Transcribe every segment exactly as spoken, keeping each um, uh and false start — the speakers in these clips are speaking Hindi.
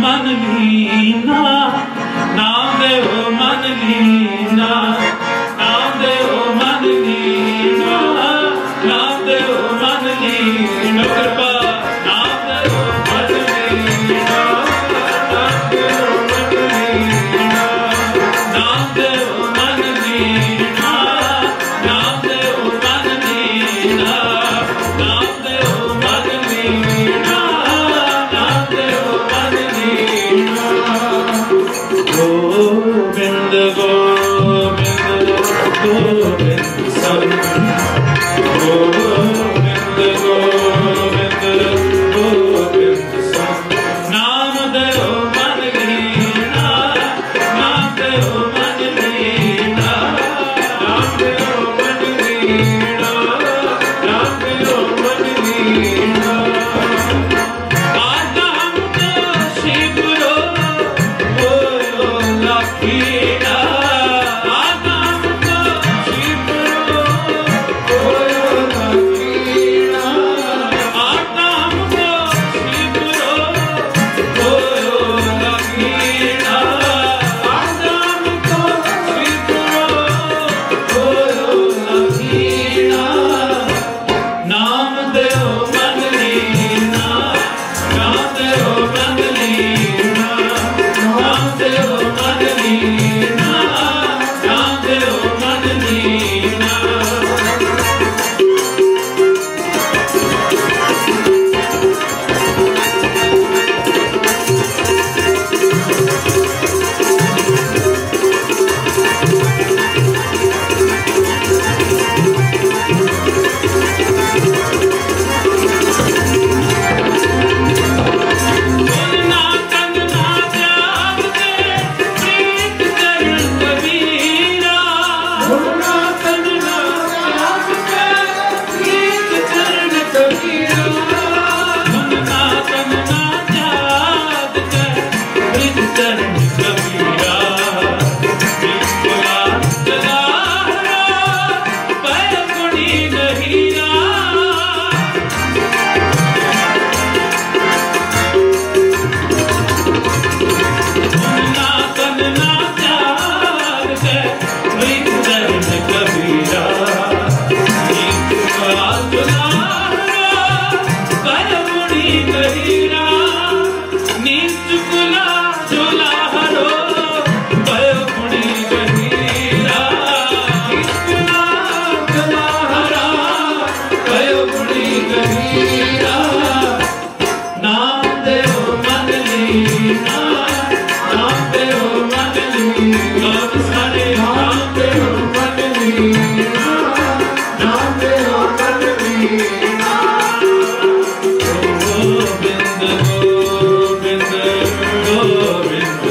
मन लीना, नाम दे ओ मन लीना, नाम दे ओ मन लीना, नाम दे ओ मन लीना, कृपा नाम दे ओ मन लीना, नाम दे ओ मन लीना, नाम दे ओ मन लीना, नाम दे ओ मन लीना, नाम दे ओ मन लीना, नाम दे ओ मन लीना। गोविंद गोविंद गोविंद सब, गोविंद गोविंद गोविंद सब, नाम दे ओ मन लीना, नाम दे ओ मन लीना, नाम दे ओ मन लीना, नाम दे ओ मन लीना। आता हमको शिवरो बोलो लखीना, आता हमको शिवरो बोलो लखीना, आता हमको शिवरो बोलो लखीना, आता हमको शिवरो बोलो लखीना। नाम दे ओ मन लीना, नाम दे ओ मन लीना, नाम दे ओ मन लीना, नाम दे ओ मन लीना। बोलना कंगना त्याग दे, प्रीत चरण कबीरा, बोलना कंगना त्याग दे, प्रीत चरण कबीरा, बोलना कंगना त्याग दे, प्रीत चरण कबीरा, बिस्कुला जलारा, पै गुणी नहीरा। बोलना कंगना त्याग दे, प्रीत चरण कबीरा, बिस्कुला जलारा, पै गुणी नहीरा, नीचकुला झुलाहरो, पै गुणी नहीरा, नीचकुला झुलाहरा, पै गुणी नहीरा। नाम दे ओ मन लीना, नाम दे ओ मन लीना, सारे नाम दे ओ मन लीना, नाम दे ओ मन लीना। गोविंद गोविंद गोविंद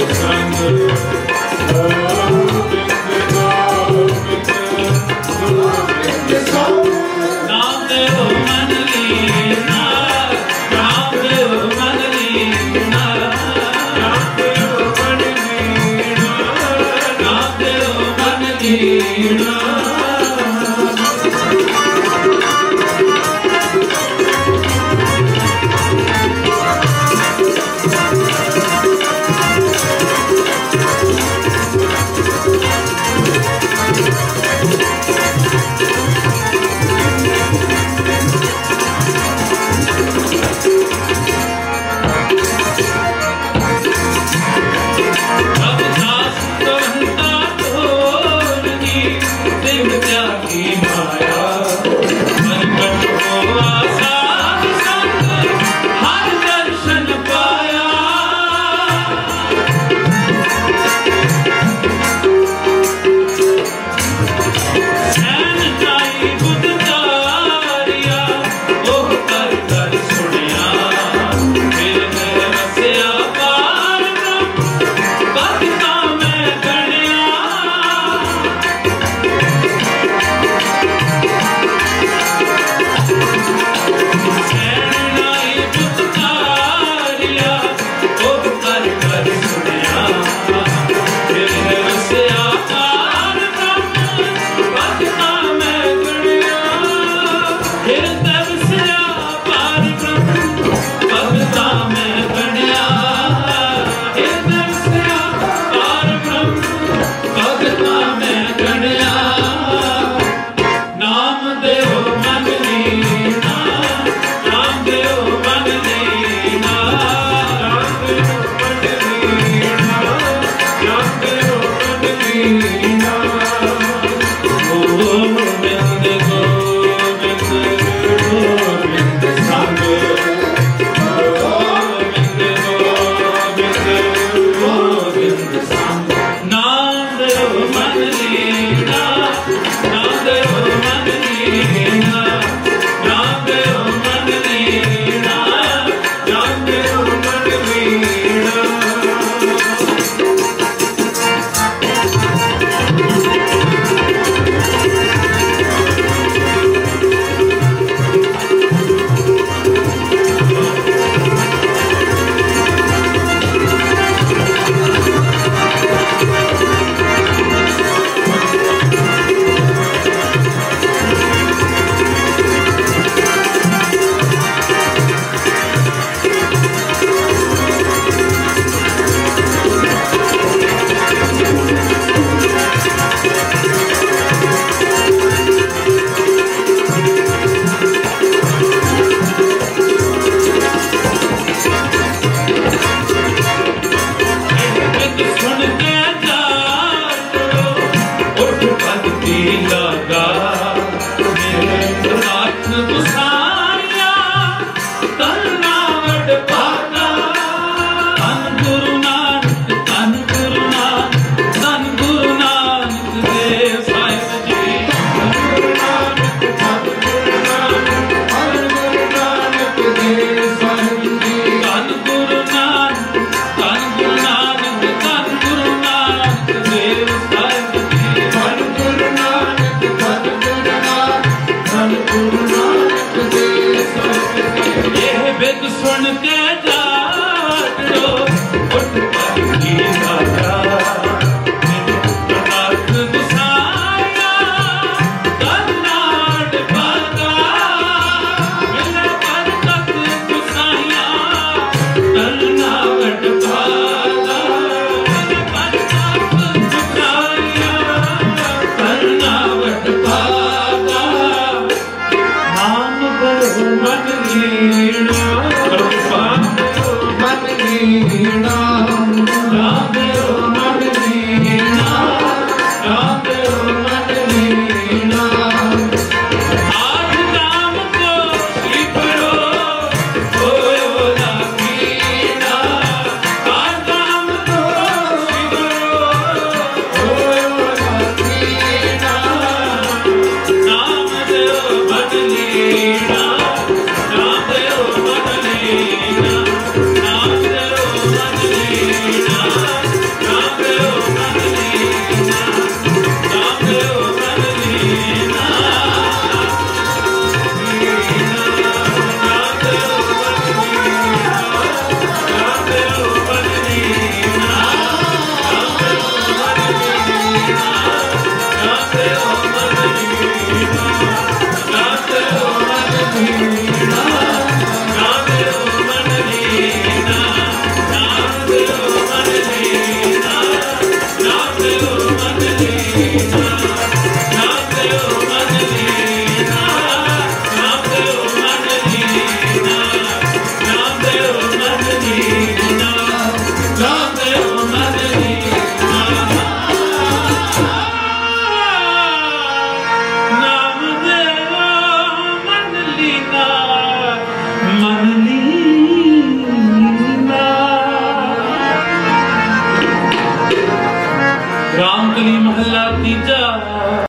सुन के जागो उठ